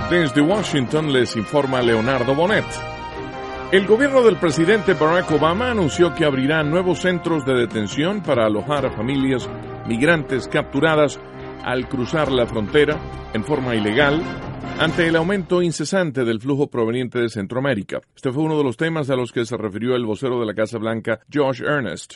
Desde Washington les informa Leonardo Bonet. El gobierno del presidente Barack Obama anunció que abrirá nuevos centros de detención para alojar a familias migrantes capturadas al cruzar la frontera en forma ilegal ante el aumento incesante del flujo proveniente de Centroamérica. Este fue uno de los temas a los que se refirió el vocero de la Casa Blanca, Josh Earnest.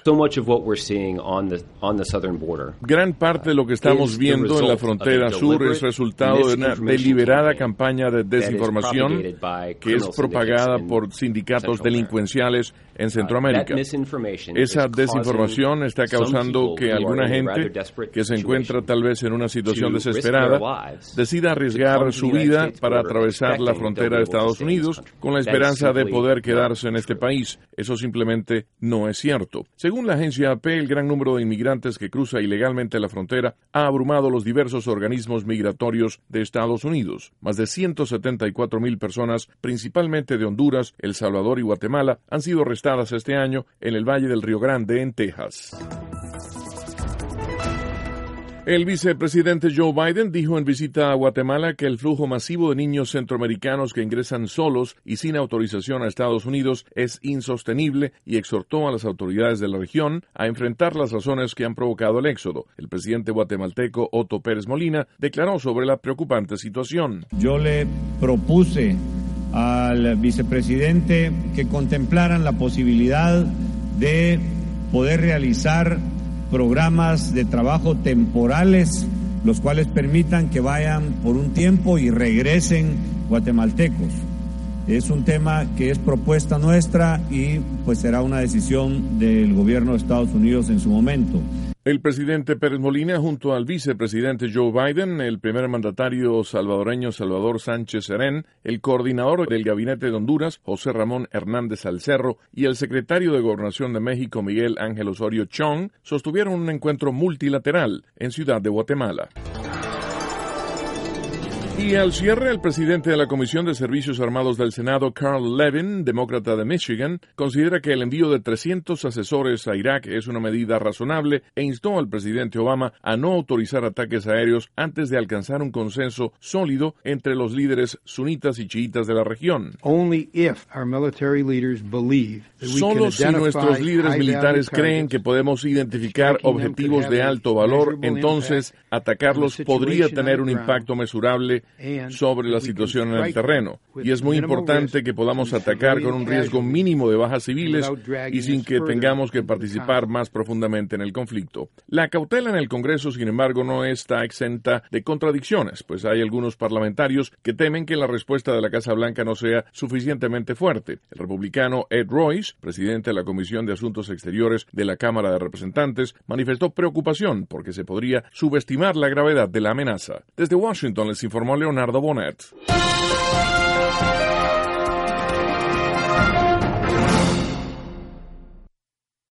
Gran parte de lo que estamos viendo en la frontera sur es resultado de una deliberada campaña de desinformación que es propagada por sindicatos delincuenciales en Centroamérica. Esa desinformación está causando que alguna gente que se encuentra tal vez en una situación desesperada decida arriesgar su vida para atravesar la frontera de Estados Unidos con la esperanza de poder quedarse en este país. Eso simplemente no es cierto. Según la agencia AP, el gran número de inmigrantes que cruza ilegalmente la frontera ha abrumado los diversos organismos migratorios de Estados Unidos. Más de 174,000 personas, principalmente de Honduras, El Salvador y Guatemala, han sido arrestadas este año en el Valle del Río Grande, en Texas. El vicepresidente Joe Biden dijo en visita a Guatemala que el flujo masivo de niños centroamericanos que ingresan solos y sin autorización a Estados Unidos es insostenible y exhortó a las autoridades de la región a enfrentar las razones que han provocado el éxodo. El presidente guatemalteco Otto Pérez Molina declaró sobre la preocupante situación. Yo le propuse al vicepresidente que contemplaran la posibilidad de poder realizar programas de trabajo temporales, los cuales permitan que vayan por un tiempo y regresen guatemaltecos. Es un tema que es propuesta nuestra y pues será una decisión del gobierno de Estados Unidos en su momento. El presidente Pérez Molina, junto al vicepresidente Joe Biden, el primer mandatario salvadoreño Salvador Sánchez Serén, el coordinador del Gabinete de Honduras, José Ramón Hernández Alcerro, y el secretario de Gobernación de México, Miguel Ángel Osorio Chong, sostuvieron un encuentro multilateral en Ciudad de Guatemala. Y al cierre, el presidente de la Comisión de Servicios Armados del Senado, Carl Levin, demócrata de Michigan, considera que el envío de 300 asesores a Irak es una medida razonable e instó al presidente Obama a no autorizar ataques aéreos antes de alcanzar un consenso sólido entre los líderes sunitas y chiitas de la región. Solo si nuestros líderes militares creen que podemos identificar objetivos de alto valor, entonces atacarlos podría tener un impacto mesurable sobre la situación en el terreno. Y es muy importante que podamos atacar con un riesgo mínimo de bajas civiles y sin que tengamos que participar más profundamente en el conflicto. La cautela en el Congreso, sin embargo, no está exenta de contradicciones, pues hay algunos parlamentarios que temen que la respuesta de la Casa Blanca no sea suficientemente fuerte. El republicano Ed Royce, presidente de la Comisión de Asuntos Exteriores de la Cámara de Representantes, manifestó preocupación porque se podría subestimar la gravedad de la amenaza. Desde Washington les informó Leonardo Bonet.